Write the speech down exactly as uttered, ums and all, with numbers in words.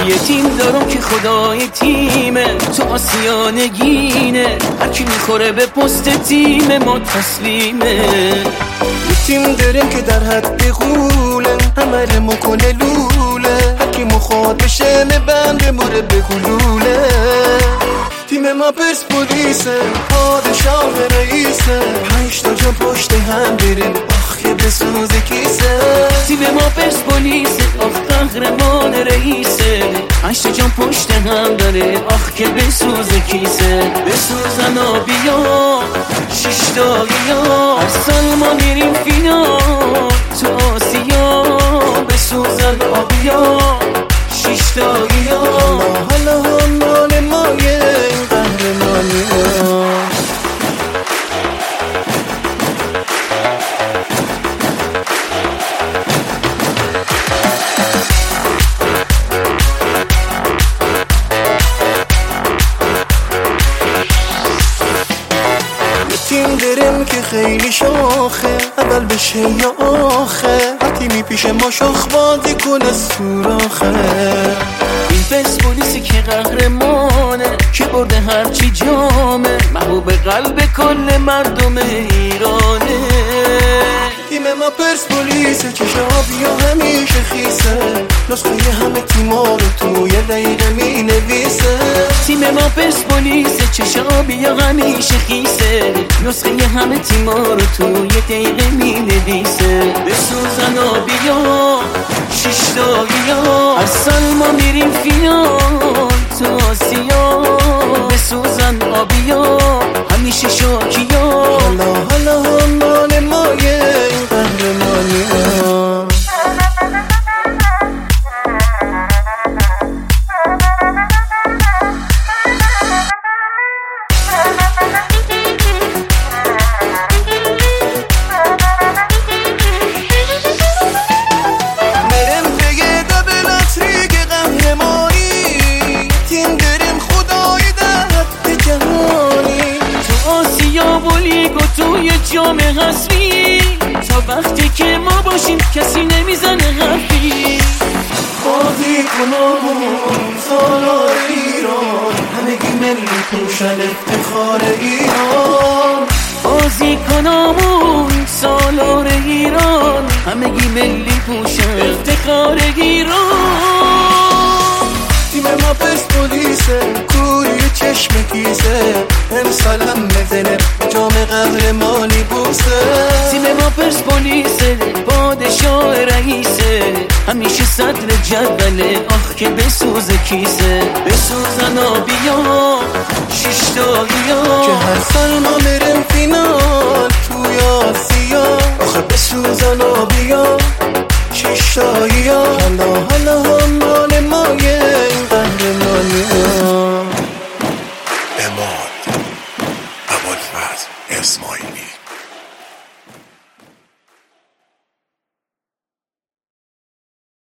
یه تیم دارم که خدای تیمه، تو آسیا نگینه، هر کی میخوره به پست تیم ما تسلیمه. یه تیم داریم که در حد قوله، عمل مکنه لوله، هر کی مخواد بشه بنده موره به گلوله. تیم ما پرسپولیسه، پادشاه رئیسه، پنج تا جام پشت هم بریم آخ که بسوز کیسه. تیم ما پرسپولیسه، آخ قهرمان رئیسه، پنج تا جام پشت هم داره آخ که بسوز کیسه. بسوزن آبیا شش تاییا، هر سال ما میریم فینال تو آسیا. بسوزن آبیا شش تاییا، حالا هم مال مایه قهرمانی. تیم داریم که خیلی شاخه، اول بشه یا آخه، هر تیمی پیش ما شاخ بازی کنه سوراخه. این پرسپولیسی که قهرمانه، که برده هرچی جامه، محبوب قلب کل مردم ایرانه. تیم ما پرسپولیسه، چشابیا همیشه خیسه، نسخه همه تیما رو توی دقیقه می نویسه. تیم ما پرسپولیسه، چشابیا همیشه خیسه، نسخه همه تیما رو توی دقیقه می نویسه. بسوزن آبیا شش تاییا، هر سال ما میریم فینال تو آسیا. بسوزن آبیا همیشه شاکیا، حالا حالا هم مال مایه قهرمانی. توی جام حذفی تا وقتی که ما باشیم کسی نمیزنه حرفی. بازی کنامون سالار ایران، همگی ملی پوشن افتخار ایران. بازی کنامون سالار ایران، همگی ملی پوشن افتخار ایران. تیم ما پرسپولیسه، کوری چشم کیسه، امسال هم مزنه جام قهرمانی بوسه. تیم ما پرسپولیسه، پادشاه رئیسه، همیشه صدر جدوله آخ که بسوز کیسه. بسوزن آبیا شش تاییا، که هر